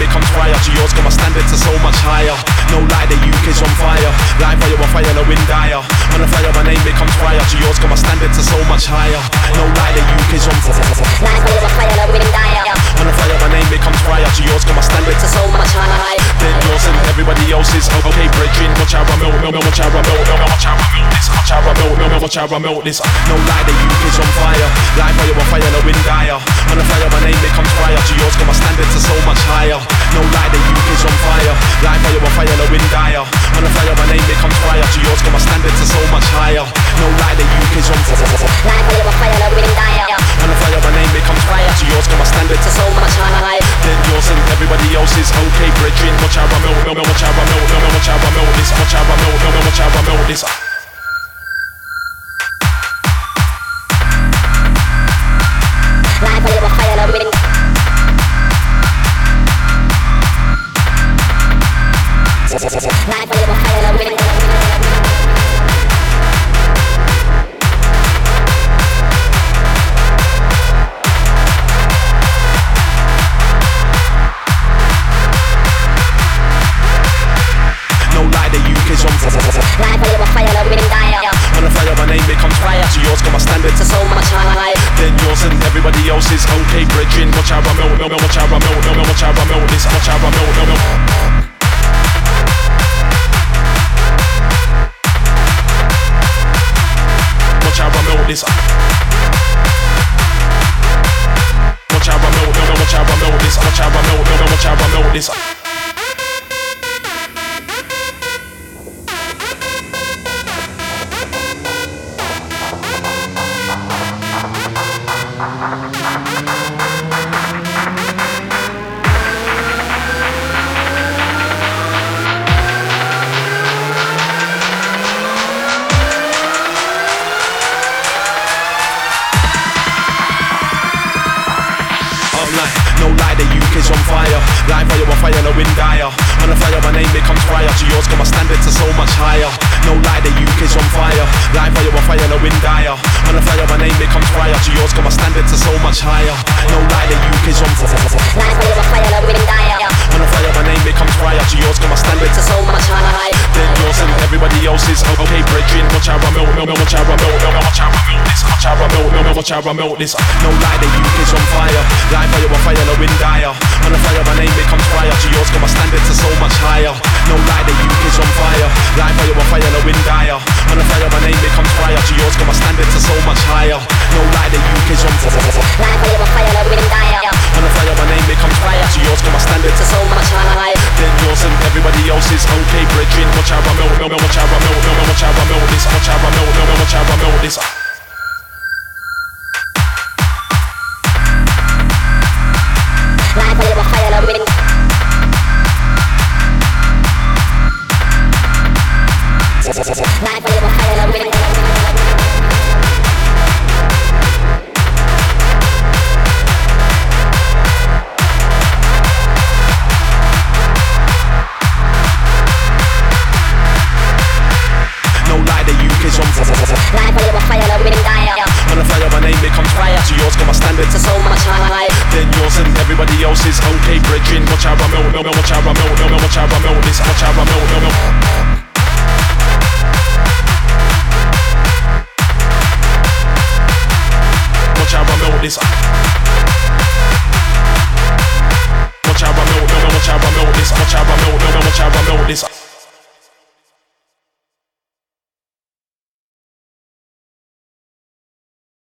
becomes prior to yours, cause my standards are so much higher. No lie, the UK's on fire. Live fire on fire, the wind dire. On the fire, my name becomes prior to yours, cause my standards are so much higher. No lie, the UK's on fire. Live fire on fire, the wind dire. On the fire, my name becomes prior to yours, cause my standards are so much higher. Then yours and everybody else's. Okay, brethren, watch how I melt, watch how I melt, watch how I melt this, watch how I melt, watch how I melt this. No lie, the UK's on fire. Live fire on fire, the wind dire. On the fire, my name becomes prior to yours, cause my standards are so much higher. No lie, the UK's on fire. Live fire on fire, the wind dire. On the fire, my name becomes prior to yours, cause my standards are so much higher. No lie, the UK's on fire. Live fire on fire, the wind dire. On the fire, my name becomes prior to yours, cause my standards are so much higher. Then yours and everybody else's. Okay, brethren, watch how I melt, watch how I melt, watch how I melt this, watch how I melt, watch how I melt this. Live fire on fire, the wind. Live fire on fire, the wind. Live fire on fire, the wind dire. On the fire, my name becomes prior to yours, cause my standards are so much higher. Then yours and everybody else's. Okay, brethren, watch how I melt, watch how I melt, watch how I melt this, watch how I melt. Watch how I melt this. Watch how I melt, watch how I melt this, watch how I melt, watch how I melt this. No lie, the UK's on fire. Live fire on fire, the wind dire. On the fire, my name becomes prior to yours, cause my standards are so much higher. No lie, the UK's on fire. Live fire on fire, the wind dire. On the fire, my name becomes prior to yours, cause my standards are so much higher. No lie, the UK's on fire. Live fire on fire, the wind dire. On the fire, my name becomes prior to yours, cause my standards are so much higher. Then yours and everybody else's. Okay, brethren, watch how I melt, watch how I melt, watch how I melt this, watch how I melt, watch how I melt this. No lie, the UK's on fire. Live fire on fire, the wind dire. On the fire, my name becomes prior to yours, cause my standards are so much higher. No lie, the UK's on fire. Live fire on fire, the wind dire. On the fire, my name becomes prior to yours, cause my standards are so much higher. No lie, the UK's on fire. Live fire on fire, the wind dire. On the fire, my name becomes prior to yours, cause my standards are so much higher. Then yours and everybody else's. Okay, brethren, watch how I melt, watch how I melt, watch how I melt this, watch how I melt, watch how I melt this. Live fire on fire, the wind. Live fire on fire, the wind. No lie, the UK's on fire. Live fire on fire, the wind dire. On the fire, my name becomes prior to yours, cause my standards are so much higher. Then yours and everybody else's. Okay, brethren, watch how I melt, watch how I melt, watch how I melt this, watch how I melt. Watch how I melt this. Watch how I melt, watch how I melt this, watch how I melt, watch how I melt this.